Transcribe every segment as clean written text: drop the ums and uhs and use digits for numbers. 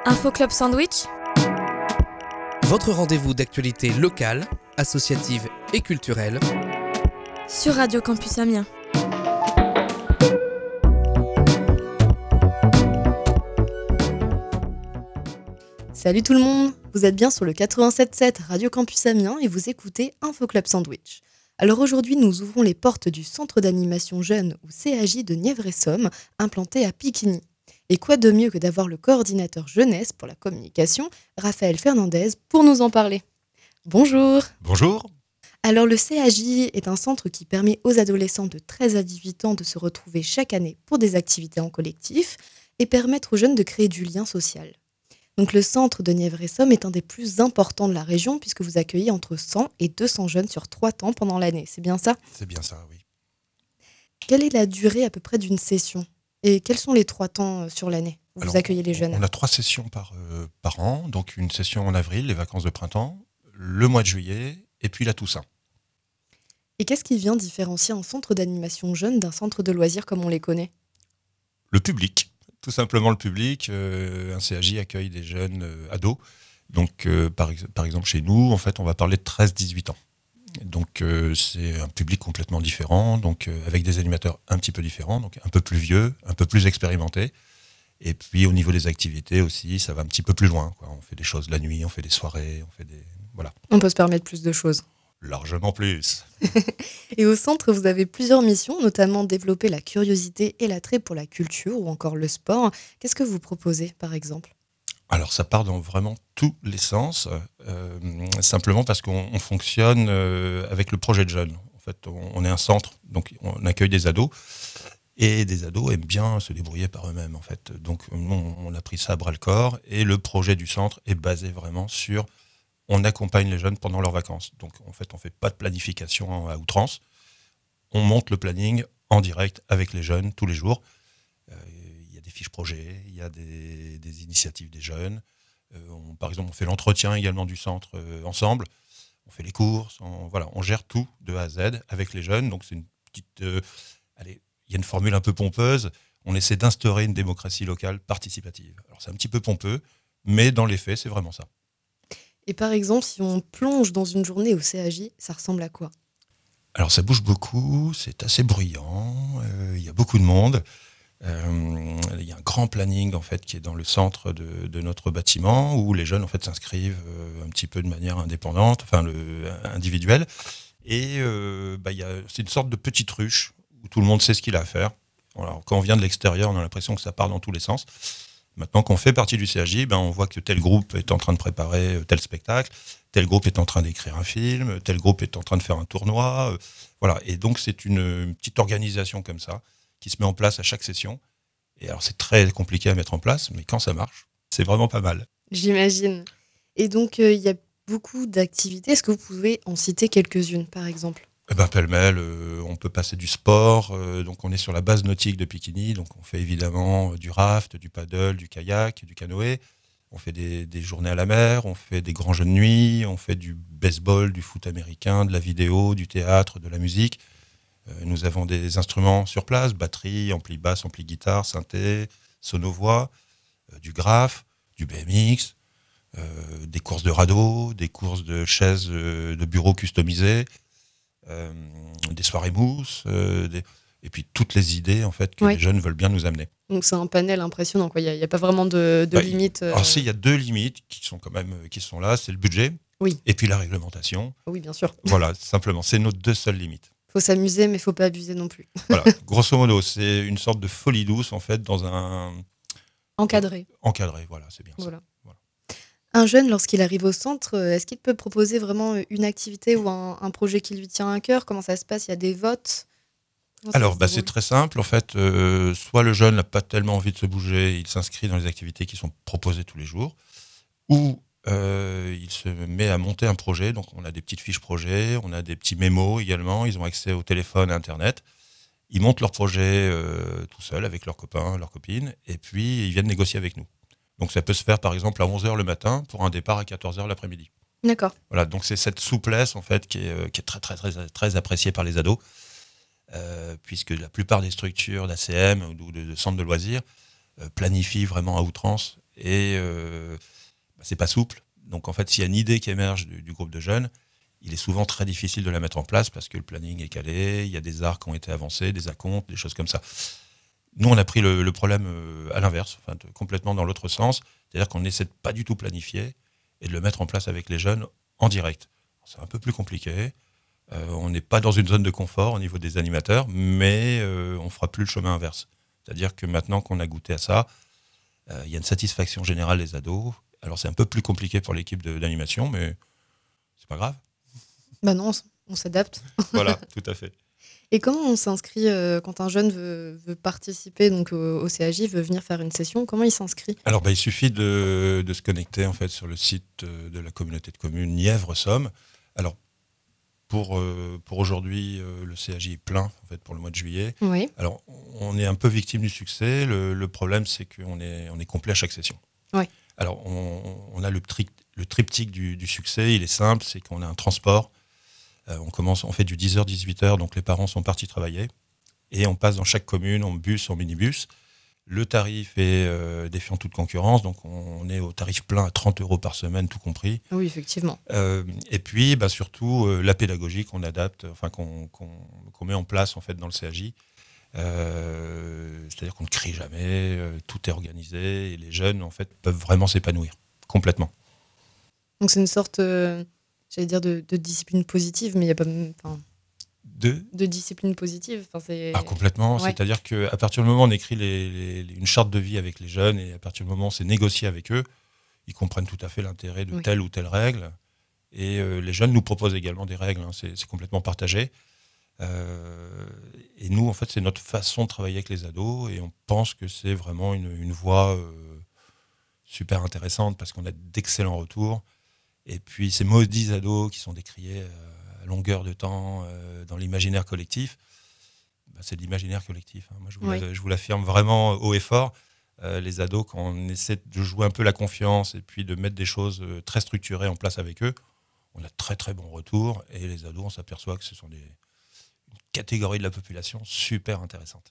Info Club Sandwich, Votre rendez-vous d'actualité locale, associative et culturelle sur Radio Campus Amiens. Salut tout le monde, vous êtes bien sur le 87.7 Radio Campus Amiens et vous écoutez Info Club Sandwich. Alors aujourd'hui, nous ouvrons les portes du Centre d'animation jeune ou CAJ de Nièvre-et-Somme, implanté à Piquigny. Et quoi de mieux que d'avoir le coordinateur jeunesse pour la communication, Raphaël Fernandez, pour nous en parler. Bonjour. Bonjour. Alors le CAJ est un centre qui permet aux adolescents de 13 à 18 ans de se retrouver chaque année pour des activités en collectif et permettre aux jeunes de créer du lien social. Donc le centre de Nièvre-et-Somme est un des plus importants de la région puisque vous accueillez entre 100 et 200 jeunes sur 3 temps pendant l'année. C'est bien ça ? C'est bien ça, oui. Quelle est la durée à peu près d'une session ? Et quels sont les 3 temps sur l'année où vous accueillez les jeunes ? On a 3 sessions par an, donc une session en avril, les vacances de printemps, le mois de juillet et puis la Toussaint. Et qu'est-ce qui vient différencier un centre d'animation jeune d'un centre de loisirs comme on les connaît ? Le public, tout simplement le public. Un CAJ accueille des jeunes ados. Donc par exemple chez nous, en fait, on va parler de 13-18 ans. Donc c'est un public complètement différent, donc avec des animateurs un petit peu différents, donc un peu plus vieux, un peu plus expérimentés. Et puis au niveau des activités aussi, ça va un petit peu plus loin, quoi. On fait des choses la nuit, on fait des soirées, on fait des... Voilà. On peut se permettre plus de choses. Largement plus. Et au centre, vous avez plusieurs missions, notamment développer la curiosité et l'attrait pour la culture ou encore le sport. Qu'est-ce que vous proposez, par exemple ? Alors ça part dans vraiment tous les sens, simplement parce qu'on fonctionne avec le projet de jeunes. En fait, on est un centre, donc on accueille des ados, et des ados aiment bien se débrouiller par eux-mêmes, en fait. Donc on a pris ça à bras-le-corps, et le projet du centre est basé vraiment sur... On accompagne les jeunes pendant leurs vacances. Donc en fait, on ne fait pas de planification à outrance. On monte le planning en direct avec les jeunes tous les jours. Il y a des fiches projets, il y a des initiatives des jeunes. Par exemple, on fait l'entretien également du centre ensemble. On fait les courses, on gère tout de A à Z avec les jeunes. Donc c'est une petite... il y a une formule un peu pompeuse. On essaie d'instaurer une démocratie locale participative. Alors c'est un petit peu pompeux, mais dans les faits, c'est vraiment ça. Et par exemple, si on plonge dans une journée au CAJ, ça ressemble à quoi ? Alors ça bouge beaucoup, c'est assez bruyant, il y a beaucoup de monde. Il y a un grand planning en fait qui est dans le centre de notre bâtiment où les jeunes en fait s'inscrivent un petit peu de manière indépendante, individuelle. Et c'est une sorte de petite ruche où tout le monde sait ce qu'il a à faire. Alors, quand on vient de l'extérieur, on a l'impression que ça part dans tous les sens. Maintenant qu'on fait partie du CAJ, on voit que tel groupe est en train de préparer tel spectacle, tel groupe est en train d'écrire un film, tel groupe est en train de faire un tournoi. Voilà. Et donc c'est une petite organisation comme ça qui se met en place à chaque session. Et alors c'est très compliqué à mettre en place, mais quand ça marche, c'est vraiment pas mal. J'imagine. Et donc il y a beaucoup d'activités. Est-ce que vous pouvez en citer quelques-unes, par exemple ? Pêle-mêle, on peut passer du sport, donc on est sur la base nautique de Piquigny, donc on fait évidemment du raft, du paddle, du kayak, du canoë, on fait des journées à la mer, on fait des grands jeux de nuit, on fait du baseball, du foot américain, de la vidéo, du théâtre, de la musique. Nous avons des instruments sur place, batterie, ampli basse, ampli guitare, synthé, sono-voix, du graphe, du BMX, des courses de radeau, des courses de chaises de bureau customisées, des soirées mousse, et puis toutes les idées en fait que les jeunes veulent bien nous amener. Donc c'est un panel impressionnant, quoi. Il n'y a pas vraiment de limites. Alors il y a 2 limites qui sont là, c'est le budget et puis la réglementation. Oui, bien sûr. Voilà, simplement, c'est nos 2 seules limites. Il faut s'amuser, mais il ne faut pas abuser non plus. Voilà, grosso modo, c'est une sorte de folie douce en fait dans un... Encadré, voilà, c'est bien voilà. ça. Voilà. Un jeune, lorsqu'il arrive au centre, est-ce qu'il peut proposer vraiment une activité ou un projet qui lui tient à cœur ? Comment ça se passe ? Il y a des votes ? Alors, c'est très simple. En fait, soit le jeune n'a pas tellement envie de se bouger, il s'inscrit dans les activités qui sont proposées tous les jours, ou il se met à monter un projet. Donc, on a des petites fiches projets, on a des petits mémos également. Ils ont accès au téléphone, à Internet. Ils montent leur projet tout seuls avec leurs copains, leurs copines, et puis ils viennent négocier avec nous. Donc, ça peut se faire, par exemple, à 11h le matin pour un départ à 14h l'après-midi. D'accord. Voilà, donc c'est cette souplesse, en fait, qui est très, très, très, très appréciée par les ados. Puisque la plupart des structures d'ACM ou de centres de loisirs planifient vraiment à outrance et c'est pas souple. Donc en fait, s'il y a une idée qui émerge du groupe de jeunes, il est souvent très difficile de la mettre en place parce que le planning est calé, il y a des arts qui ont été avancés, des acomptes, des choses comme ça. Nous, on a pris le problème à l'inverse, complètement dans l'autre sens, c'est-à-dire qu'on essaie de pas du tout planifier et de le mettre en place avec les jeunes en direct. C'est un peu plus compliqué. On n'est pas dans une zone de confort au niveau des animateurs, mais on fera plus le chemin inverse. C'est-à-dire que maintenant qu'on a goûté à ça, il y a une satisfaction générale des ados. Alors c'est un peu plus compliqué pour l'équipe d'animation, mais c'est pas grave. Bah non, on s'adapte. Voilà, tout à fait. Et comment on s'inscrit quand un jeune veut participer donc, au CAJ, veut venir faire une session? Comment il s'inscrit? Alors il suffit de se connecter en fait sur le site de la communauté de communes Nièvre-Somme. Alors pour aujourd'hui, le CAJ est plein en fait, pour le mois de juillet. Oui. Alors on est un peu victime du succès. Le problème, c'est qu'on est complet à chaque session. Oui. Alors on a le triptyque du succès. Il est simple, c'est qu'on a un transport. On fait du 10h-18h, donc les parents sont partis travailler. Et on passe dans chaque commune en bus, en minibus. Le tarif est défiant toute concurrence, donc on est au tarif plein à 30 € par semaine, tout compris. Oui, effectivement. Et puis surtout la pédagogie qu'on adapte, qu'on met en place en fait dans le CAJ. C'est-à-dire qu'on ne crie jamais, tout est organisé et les jeunes en fait peuvent vraiment s'épanouir complètement. Donc c'est une sorte, j'allais dire de discipline positive, mais il n'y a pas de discipline positive. Complètement. Ouais. C'est-à-dire qu'à partir du moment où on écrit une charte de vie avec les jeunes et à partir du moment où c'est négocié avec eux, ils comprennent tout à fait l'intérêt de telle ou telle règle. Et les jeunes nous proposent également des règles. C'est complètement partagé. Et nous, en fait, c'est notre façon de travailler avec les ados et on pense que c'est vraiment une voie super intéressante parce qu'on a d'excellents retours. Et puis ces maudits ados qui sont décriés à longueur de temps dans l'imaginaire collectif, c'est de l'imaginaire collectif. Moi, je vous l'affirme vraiment haut et fort. Les ados, quand on essaie de jouer un peu la confiance et puis de mettre des choses très structurées en place avec eux, on a très très bons retours. Et les ados, on s'aperçoit que ce sont une catégorie de la population super intéressante.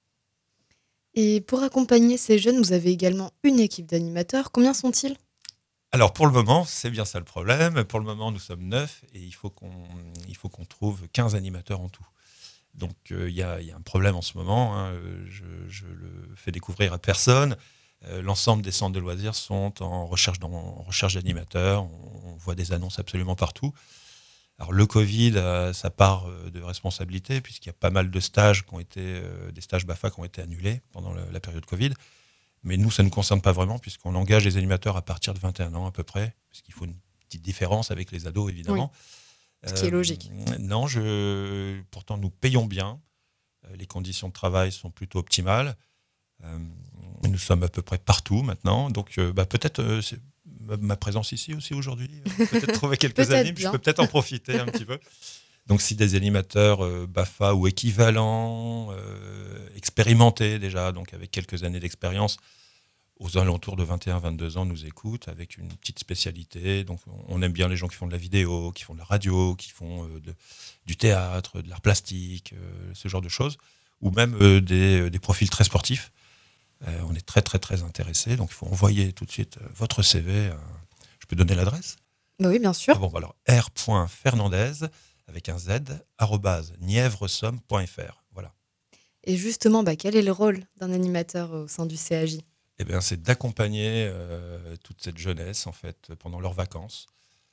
Et pour accompagner ces jeunes, vous avez également une équipe d'animateurs. Combien sont-ils ? Alors pour le moment, c'est bien ça le problème. Pour le moment, nous sommes 9 et il faut qu'on trouve 15 animateurs en tout. Donc il y a un problème en ce moment. Je le fais découvrir à personne. L'ensemble des centres de loisirs sont en recherche d'animateurs. On voit des annonces absolument partout. Alors le Covid a sa part de responsabilité puisqu'il y a pas mal de stages des stages BAFA qui ont été annulés pendant la période Covid. Mais nous, ça ne nous concerne pas vraiment, puisqu'on engage les animateurs à partir de 21 ans à peu près, parce qu'il faut une petite différence avec les ados, évidemment. Oui, ce qui est logique. Non, pourtant, nous payons bien. Les conditions de travail sont plutôt optimales. Nous sommes à peu près partout maintenant. Donc, peut-être ma présence ici aussi aujourd'hui, peut-être trouver quelques animes. Je peux peut-être en profiter un petit peu. Donc, si des animateurs BAFA ou équivalents, expérimentés déjà, donc avec quelques années d'expérience, aux alentours de 21-22 ans, nous écoutent avec une petite spécialité. Donc, on aime bien les gens qui font de la vidéo, qui font de la radio, qui font du théâtre, de l'art plastique, ce genre de choses, ou même des profils très sportifs. On est très, très, très intéressés. Donc, il faut envoyer tout de suite votre CV. Je peux donner l'adresse ? Oui, bien sûr. Alors, r.fernandez avec un z, @nièvresomme.fr. Voilà. Et justement, quel est le rôle d'un animateur au sein du CAJ ? C'est d'accompagner toute cette jeunesse en fait pendant leurs vacances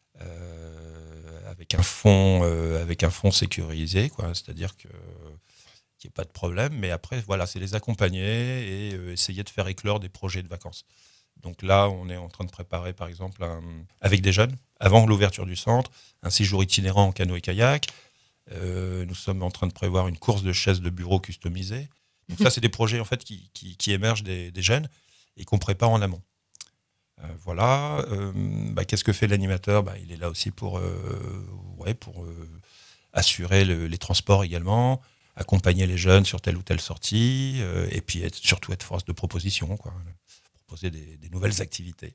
avec un fonds sécurisé, quoi. C'est-à-dire qu'il n'y ait pas de problème. Mais après, voilà, c'est les accompagner et essayer de faire éclore des projets de vacances. Donc là, on est en train de préparer, par exemple, avec des jeunes, avant l'ouverture du centre, un séjour itinérant en canot et kayak. Nous sommes en train de prévoir une course de chaises de bureau customisée. Donc ça, c'est des projets en fait qui émergent des jeunes et qu'on prépare en amont. Voilà. Qu'est-ce que fait l'animateur ? Il est là aussi pour assurer les transports également, accompagner les jeunes sur telle ou telle sortie, et puis surtout être force de proposition, quoi. Proposer des nouvelles activités.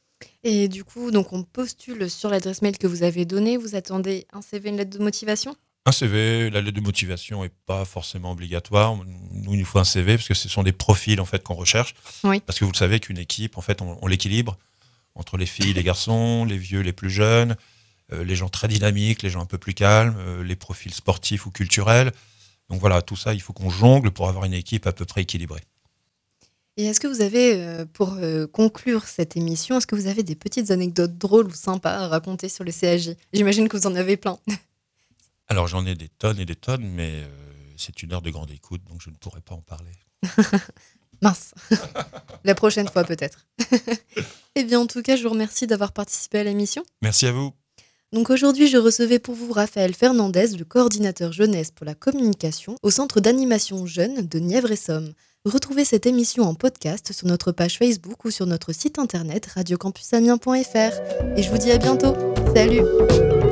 Et du coup, donc on postule sur l'adresse mail que vous avez donnée. Vous attendez un CV, une lettre de motivation ? Un CV, la lettre de motivation est pas forcément obligatoire. Nous, il nous faut un CV parce que ce sont des profils en fait qu'on recherche. Oui. Parce que vous le savez qu'une équipe, en fait, on l'équilibre entre les filles, les garçons, les vieux, les plus jeunes, les gens très dynamiques, les gens un peu plus calmes, les profils sportifs ou culturels. Donc voilà, tout ça, il faut qu'on jongle pour avoir une équipe à peu près équilibrée. Et est-ce que vous avez, pour conclure cette émission, est-ce que vous avez des petites anecdotes drôles ou sympas à raconter sur le CAJ? J'imagine que vous en avez plein. Alors j'en ai des tonnes et des tonnes, mais c'est une heure de grande écoute, donc je ne pourrais pas en parler. Mince. La prochaine fois peut-être. Eh bien en tout cas, je vous remercie d'avoir participé à l'émission. Merci à vous. Donc aujourd'hui, je recevais pour vous Raphaël Fernandez, le coordinateur jeunesse pour la communication au Centre d'animation jeune de Nièvre-et-Somme. Retrouvez cette émission en podcast sur notre page Facebook ou sur notre site internet radiocampusamien.fr. Et je vous dis à bientôt. Salut!